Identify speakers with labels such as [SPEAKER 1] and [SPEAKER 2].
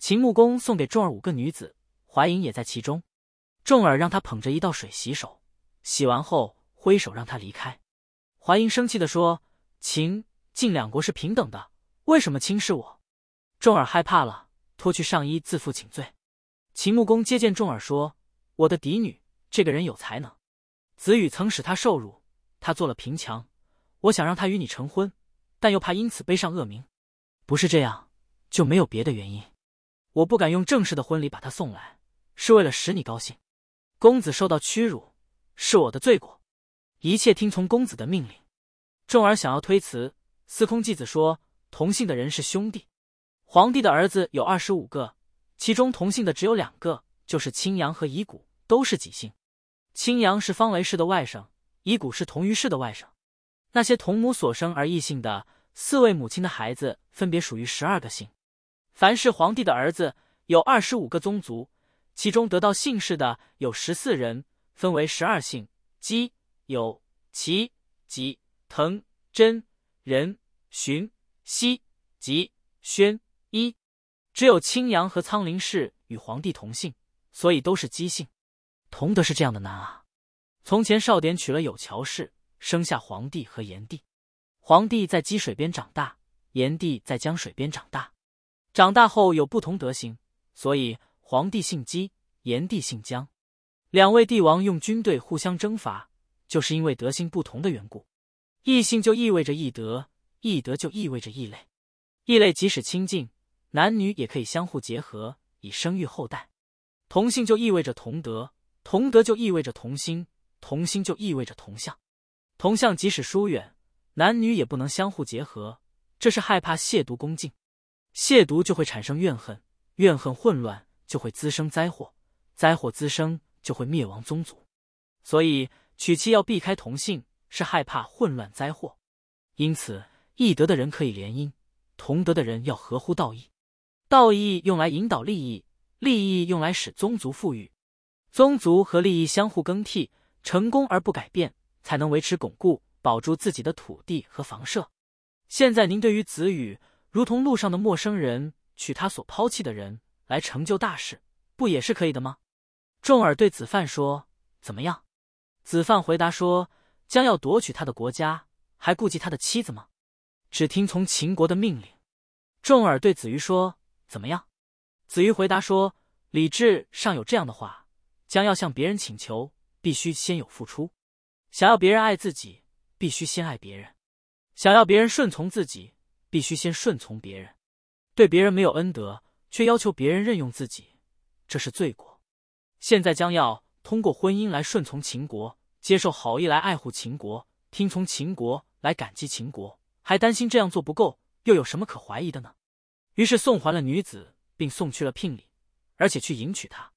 [SPEAKER 1] 秦穆公送给重耳5个女子，怀莹也在其中。重耳让他捧着一道水洗手，洗完后挥手让他离开。怀莹生气地说：“秦、晋2国是平等的，为什么轻视我？”重耳害怕了，脱去上衣自负请罪。秦穆公接见重耳说：“我的嫡女，这个人有才能。子羽曾使他受辱，他做了贫强，我想让他与你成婚，但又怕因此背上恶名。不是这样，就没有别的原因。我不敢用正式的婚礼把他送来，是为了使你高兴。公子受到屈辱，是我的罪过，一切听从公子的命令。”重耳想要推辞，司空季子说：“同姓的人是兄弟。皇帝的儿子有25个，其中同姓的只有2个，就是青阳和夷谷，都是己姓。青阳是方雷氏的外甥，夷谷是同于氏的外甥。那些同母所生而异姓的4位母亲的孩子，分别属于12个姓。凡是皇帝的儿子有25个宗族，其中得到姓氏的有14人，分为12姓：姬、有、齐、吉、滕、真、任、荀、熙、吉、宣、伊。只有青阳和苍林氏与皇帝同姓，所以都是姬姓。同德是这样的难啊！从前少典娶了有乔氏，生下黄帝和炎帝。黄帝在积水边长大，炎帝在江水边长大。长大后有不同德行，所以黄帝姓姬，炎帝姓姜。2位帝王用军队互相征伐，就是因为德行不同的缘故。异姓就意味着异德，异德就意味着异类。异类即使亲近，男女也可以相互结合，以生育后代。同姓就意味着同德，同德就意味着同心，同心就意味着同向。同向即使疏远，男女也不能相互结合，这是害怕亵渎恭敬。亵渎就会产生怨恨，怨恨混乱就会滋生灾祸，灾祸滋生就会灭亡宗族。所以娶妻要避开同姓，是害怕混乱灾祸。因此异德的人可以联姻，同德的人要合乎道义。道义用来引导利益，利益用来使宗族富裕。宗族和利益相互更替，成功而不改变，才能维持巩固，保住自己的土地和房舍。现在您对于子羽如同路上的陌生人，娶他所抛弃的人，来成就大事，不也是可以的吗？重耳对子范说：“怎么样？”子范回答说：“将要夺取他的国家，还顾及他的妻子吗？只听从秦国的命令。”重耳对子瑜说：“怎么样？”子瑜回答说：“礼制上有这样的话，将要向别人请求，必须先有付出。想要别人爱自己，必须先爱别人；想要别人顺从自己，必须先顺从别人。对别人没有恩德，却要求别人任用自己，这是罪过。现在将要通过婚姻来顺从秦国，接受好意来爱护秦国，听从秦国来感激秦国，还担心这样做不够，又有什么可怀疑的呢？”于是送还了女子，并送去了聘礼，而且去迎娶她。